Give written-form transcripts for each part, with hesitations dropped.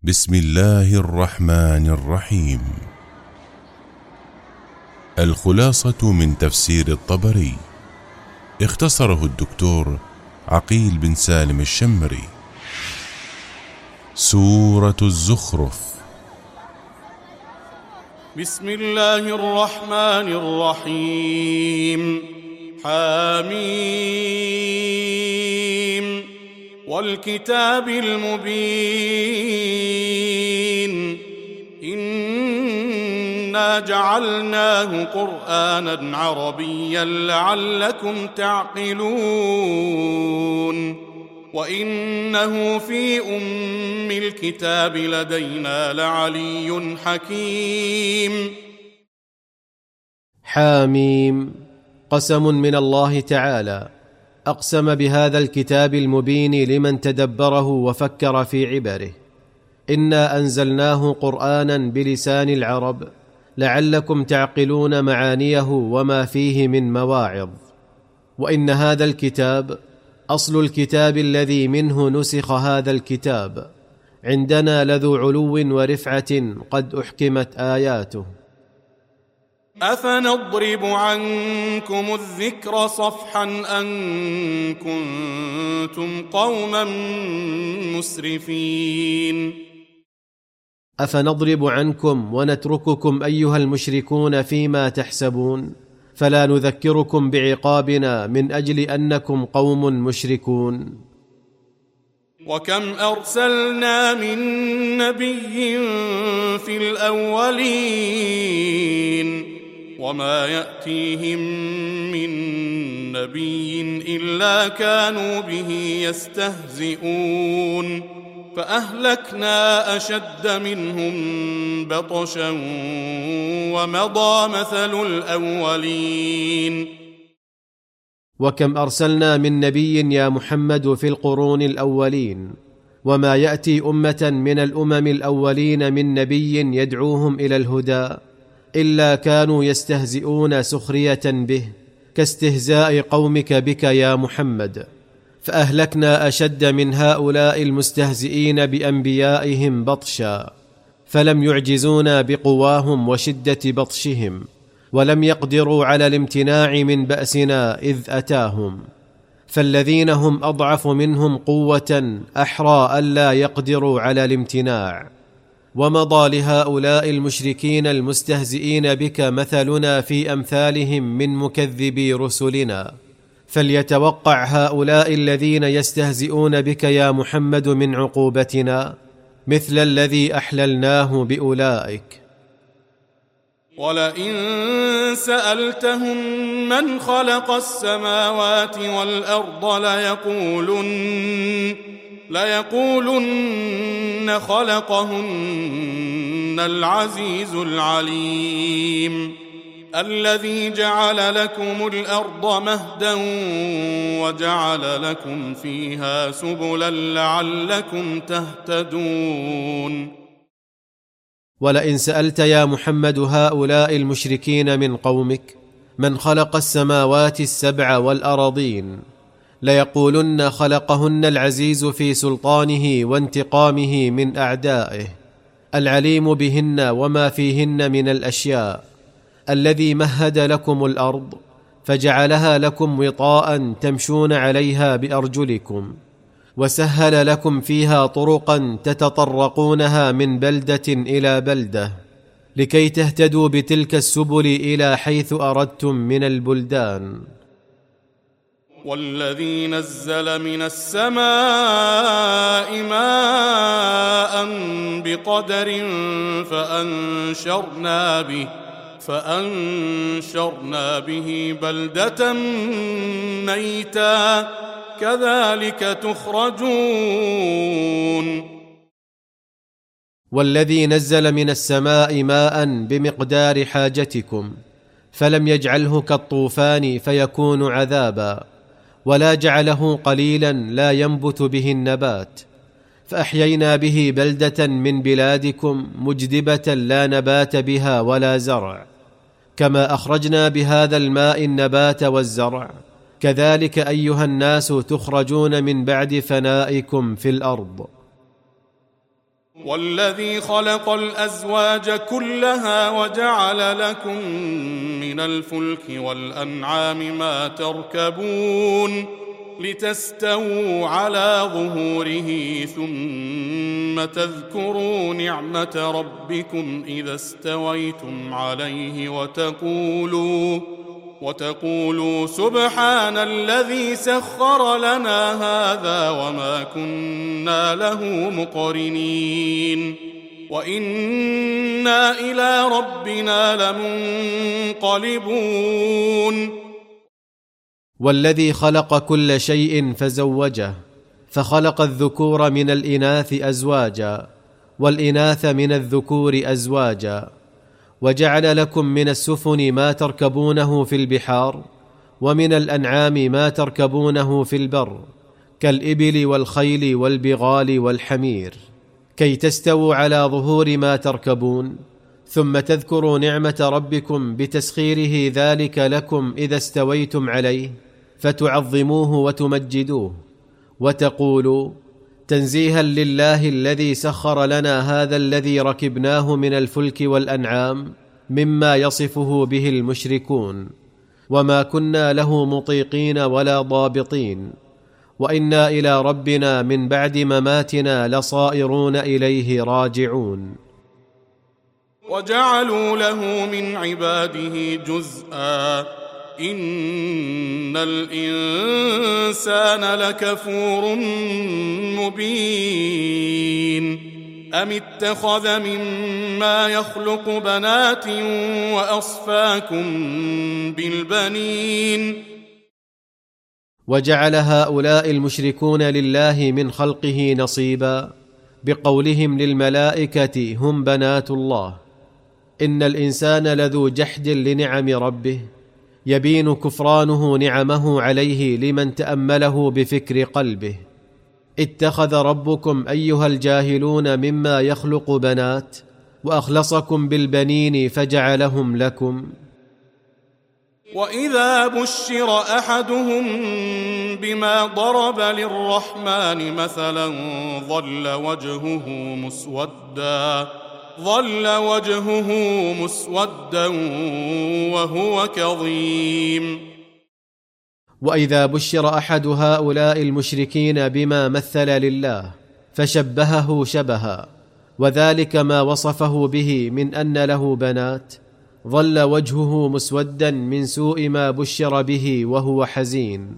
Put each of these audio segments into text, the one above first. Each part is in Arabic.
بسم الله الرحمن الرحيم. الخلاصة من تفسير الطبري، اختصره الدكتور عقيل بن سالم الشمري. سورة الزخرف. بسم الله الرحمن الرحيم. حميم والكتاب المبين إنا جعلناه قرآنا عربيا لعلكم تعقلون وإنه في أم الكتاب لدينا لعلي حكيم. حاميم قسم من الله تعالى، أقسم بهذا الكتاب المبين لمن تدبره وفكر في عبره. إنا أنزلناه قرآنا بلسان العرب لعلكم تعقلون معانيه وما فيه من مواعظ. وإن هذا الكتاب أصل الكتاب الذي منه نسخ هذا الكتاب، عندنا لذو علو ورفعة قد أحكمت آياته. أفنضرب عنكم الذكر صفحا أن كنتم قوما مسرفين. أفنضرب عنكم ونترككم أيها المشركون فيما تحسبون، فلا نذكركم بعقابنا من أجل أنكم قوم مشركون. وكم أرسلنا من نبي في الأولين وما يأتيهم من نبي إلا كانوا به يستهزئون فأهلكنا أشد منهم بطشا ومضى مثل الأولين. وكم أرسلنا من نبي يا محمد في القرون الأولين، وما يأتي أمة من الأمم الأولين من نبي يدعوهم إلى الهدى إلا كانوا يستهزئون سخرية به، كاستهزاء قومك بك يا محمد. فأهلكنا أشد من هؤلاء المستهزئين بأنبيائهم بطشا، فلم يعجزونا بقواهم وشدة بطشهم، ولم يقدروا على الامتناع من بأسنا إذ أتاهم. فالذين هم أضعف منهم قوة أحرى ألا يقدروا على الامتناع. ومضى لهؤلاء المشركين المستهزئين بك مثلنا في أمثالهم من مكذبي رسلنا، فليتوقع هؤلاء الذين يستهزئون بك يا محمد من عقوبتنا مثل الذي أحللناه بأولئك. ولئن سألتهم من خلق السماوات والأرض ليقولن خلقهن العزيز العليم الذي جعل لكم الأرض مهدا وجعل لكم فيها سبلا لعلكم تهتدون. ولئن سألت يا محمد هؤلاء المشركين من قومك من خلق السماوات السبع والأراضين ليقولن خلقهن العزيز في سلطانه وانتقامه من أعدائه، العليم بهن وما فيهن من الأشياء، الذي مهد لكم الأرض فجعلها لكم وطاء تمشون عليها بأرجلكم، وسهل لكم فيها طرقا تتطرقونها من بلدة إلى بلدة لكي تهتدوا بتلك السبل إلى حيث أردتم من البلدان. والذي نزل من السماء ماء بقدر فأنشرنا به بلدة ميتا كذلك تخرجون. والذي نزل من السماء ماء بمقدار حاجتكم فلم يجعله كالطوفان فيكون عذابا، ولا جعله قليلا لا ينبت به النبات، فأحيينا به بلدة من بلادكم مجدبة لا نبات بها ولا زرع. كما أخرجنا بهذا الماء النبات والزرع، كذلك أيها الناس تخرجون من بعد فنائكم في الأرض. والذي خلق الأزواج كلها وجعل لكم من الفلك والأنعام ما تركبون لتستووا على ظهوره ثم تذكروا نعمة ربكم إذا استويتم عليه وتقولوا سبحان الذي سخر لنا هذا وما كنا له مقرنين وإنا إلى ربنا لمنقلبون. والذي خلق كل شيء فزوجه، فخلق الذكور من الإناث أزواجا والإناث من الذكور أزواجا، وجعل لكم من السفن ما تركبونه في البحار ومن الأنعام ما تركبونه في البر كالإبل والخيل والبغال والحمير، كي تستووا على ظهور ما تركبون، ثم تذكروا نعمة ربكم بتسخيره ذلك لكم إذا استويتم عليه، فتعظموه وتمجدوه وتقولوا تنزيها لله الذي سخر لنا هذا الذي ركبناه من الفلك والأنعام مما يصفه به المشركون، وما كنا له مطيقين ولا ضابطين، وإنا إلى ربنا من بعد مماتنا لصائرون إليه راجعون. وجعلوا له من عباده جزءا إن الإنسان لكفور مبين أم اتخذ مما يخلق بنات وأصفاكم بالبنين. وجعل هؤلاء المشركون لله من خلقه نصيبا بقولهم للملائكة هم بنات الله. إن الإنسان لذو جحد لنعم ربه، يبين كفرانه نعمه عليه لمن تأمله بفكر قلبه. اتخذ ربكم أيها الجاهلون مما يخلق بنات وأخلصكم بالبنين فجعلهم لكم. وإذا بشر أحدهم بما ضرب للرحمن مثلا ظل وجهه مسودا وهو كظيم. وإذا بشر أحد هؤلاء المشركين بما مثل لله فشبهه شبها، وذلك ما وصفه به من أن له بنات، ظل وجهه مسودا من سوء ما بشر به وهو حزين.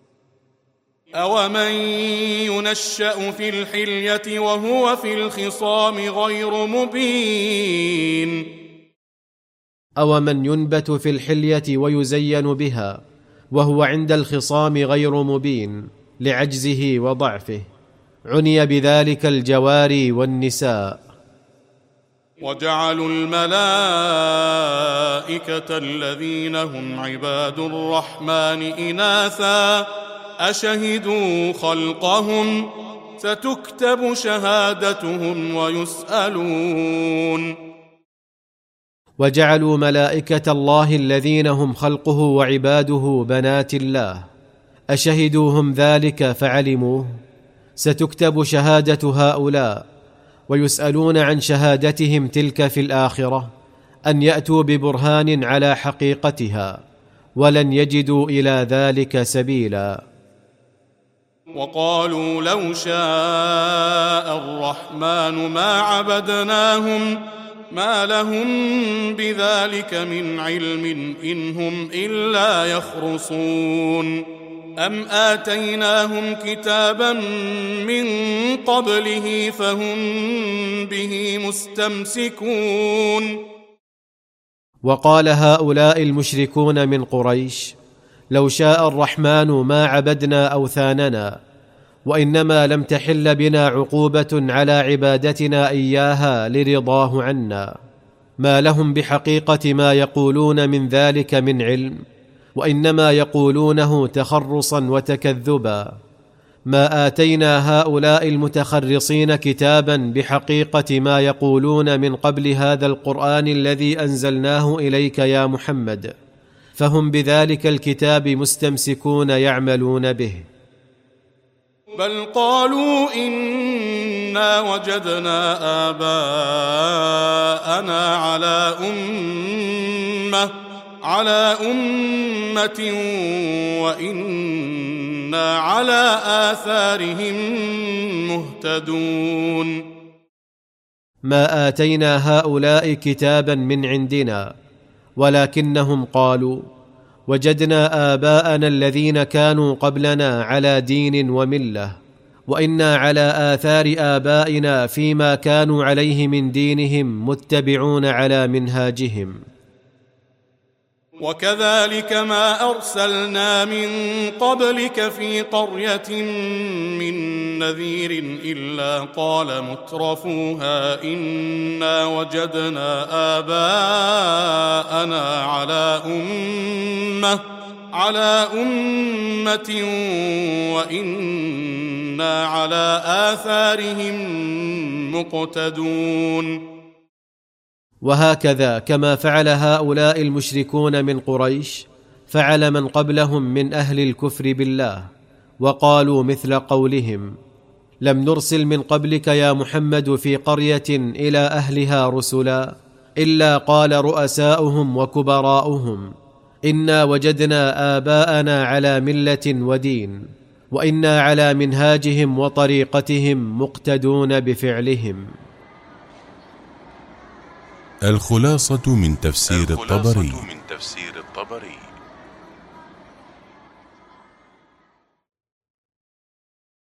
أومن ينشأ في الحلية وهو في الخصام غير مبين. أومن ينبت في الحلية ويزين بها وهو عند الخصام غير مبين لعجزه وضعفه، عني بذلك الجواري والنساء. وجعلوا الملائكة الذين هم عباد الرحمن إناثا أشهدوا خلقهم ستكتب شهادتهم ويسألون. وجعلوا ملائكة الله الذين هم خلقه وعباده بنات الله أشهدوهم ذلك فعلموه، ستكتب شهادة هؤلاء ويسألون عن شهادتهم تلك في الآخرة، أن يأتوا ببرهان على حقيقتها، ولن يجدوا إلى ذلك سبيلا. وقالوا لو شاء الرحمن ما عبدناهم ما لهم بذلك من علم إن هم إلا يخرصون. أم آتيناهم كتابا من قبله فهم به مستمسكون. وقال هؤلاء المشركون من قريش لو شاء الرحمن ما عبدنا أوثاننا، وإنما لم تحل بنا عقوبة على عبادتنا إياها لرضاه عنا، ما لهم بحقيقة ما يقولون من ذلك من علم، وإنما يقولونه تخرصا وتكذبا. ما آتينا هؤلاء المتخرصين كتابا بحقيقة ما يقولون من قبل هذا القرآن الذي أنزلناه إليك يا محمد، فهم بذلك الكتاب مستمسكون يعملون به. بل قالوا إنا وجدنا آباءنا على أمة وإنا على آثارهم مهتدون. ما آتينا هؤلاء كتابا من عندنا، ولكنهم قالوا وجدنا آباءنا الذين كانوا قبلنا على دين وملة، وإنا على آثار آبائنا فيما كانوا عليه من دينهم متبعون على منهاجهم. وكذلك ما أرسلنا من قبلك في قرية من نذير إلا قال مترفوها إنا وجدنا آباءنا على أمة وإنا على آثارهم مقتدون. وهكذا كما فعل هؤلاء المشركون من قريش فعل من قبلهم من أهل الكفر بالله، وقالوا مثل قولهم: لم نرسل من قبلك يا محمد في قرية إلى أهلها رسلا إلا قال رؤساؤهم وكبراؤهم إنا وجدنا آباءنا على ملة ودين وإنا على منهاجهم وطريقتهم مقتدون بفعلهم. الخلاصة من تفسير الطبري.